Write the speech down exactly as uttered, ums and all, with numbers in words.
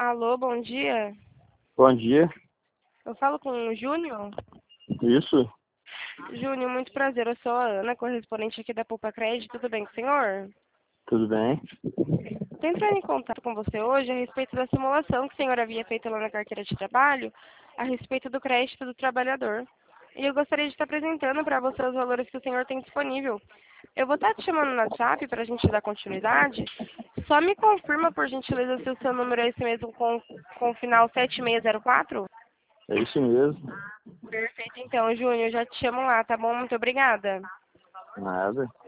Alô, bom dia. Bom dia. Eu falo com o Júnior. Isso? Júnior, muito prazer. Eu sou a Ana, correspondente aqui da Poupa Crédito. Tudo bem com o senhor? Tudo bem? Estou entrando em contato com você hoje a respeito da simulação que o senhor havia feito lá na carteira de trabalho a respeito do crédito do trabalhador. E eu gostaria de estar apresentando para você os valores que o senhor tem disponível. Eu vou estar te chamando no WhatsApp para a gente dar continuidade. Só me confirma, por gentileza, se o seu número é esse mesmo com, com o final sete seis zero quatro? É isso mesmo. Perfeito, então, Júnior, já te chamo lá, tá bom? Muito obrigada. Nada.